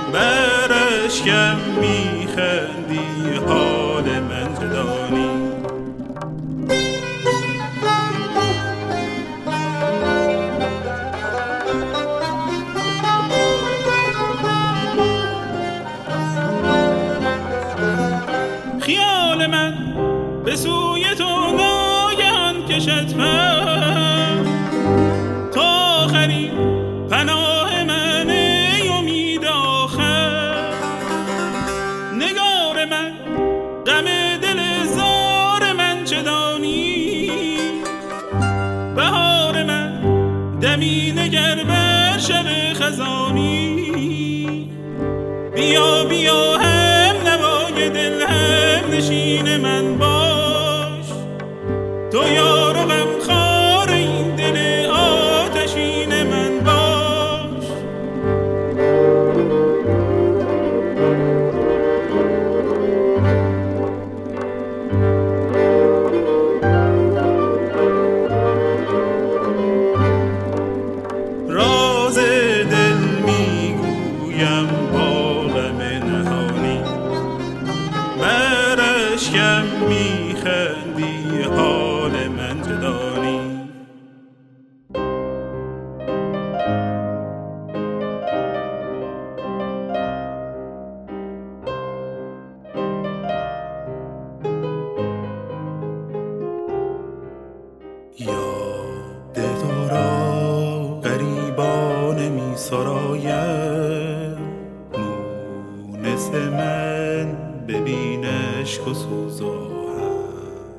برشکم میخندی حال من دانی. خیال من به سوی تو ناگهان کشد پر، تا آخرین پناه من ای امید آخر. نگار من غم دل زار من چه دانی، بهار من دمی نگر بر شب خزانی. بیا بیا هم نوای دل هم نشین من باش، تو یار و غمخوار این دل آتشین من باش. راز دل میگویم با غم نهانی، برشکم میخندی حال من دانی. یاد تو را غریبانه می سرایم، مونس من ببینش که سوزاهم.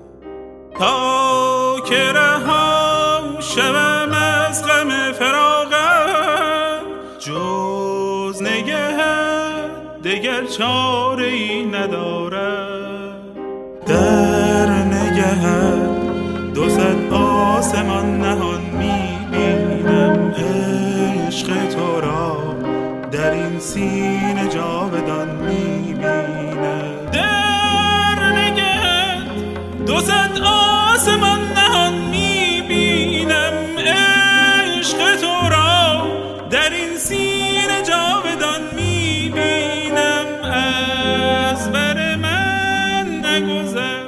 تا که رها شوم از غم فراقم، جز نگهت دگر چاره ای ندارم. در نگهت 200 آسمان نهان میبینم، عشق تو را در این سینه جاودان میبینم. در نگهت 200 آسمان نهان میبینم، عشق تو را در این سینه جاودان میبینم. از بر من نگذر.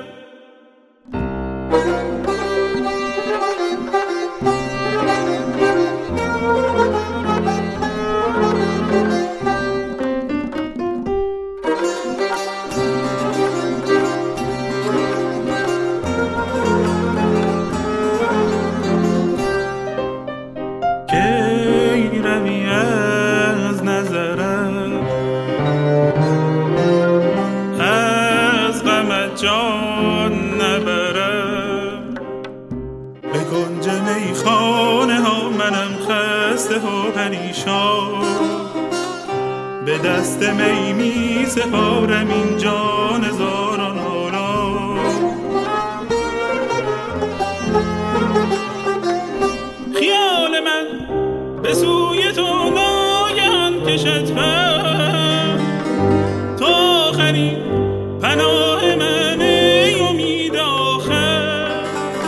کی روی از نظرم، از غمت جان نبرم. به کنج میخانه ها منم خسته و پریشان، به دست می می سپارم این جان زاران حالا. خیال من به سوی تو ناگهان کشد پر، تا آخرین پناه من ای امید آخر.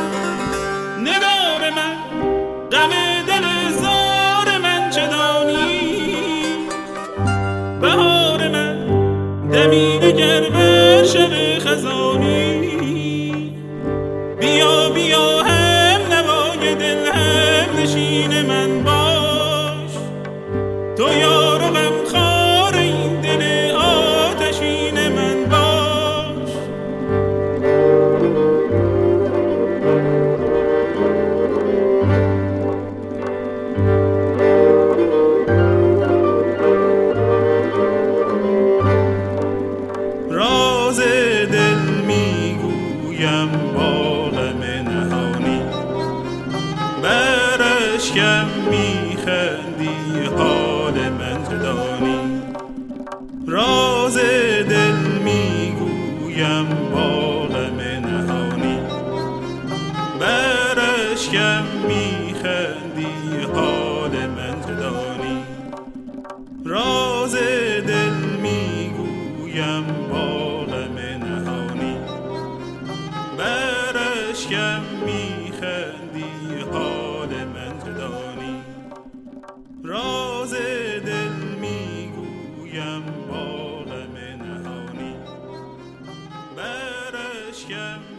نگار من غم دل زار من چه دانی، بهار من دمی نگر بر شب خزانی. بیا بیا هم نوای دل هم نشین من باش، تو یار و غمخوار این دل آتشین من باش. راز دل میگویم با غم نهانی، برشکم میخندی حال من دانی. راز دل میگویم با غم نهانی، برشکم میخندی حال من دانی. راز دل میگویم با غم نهانی، برشکم میخندی حال من دانی. راز دل میگویم اشکم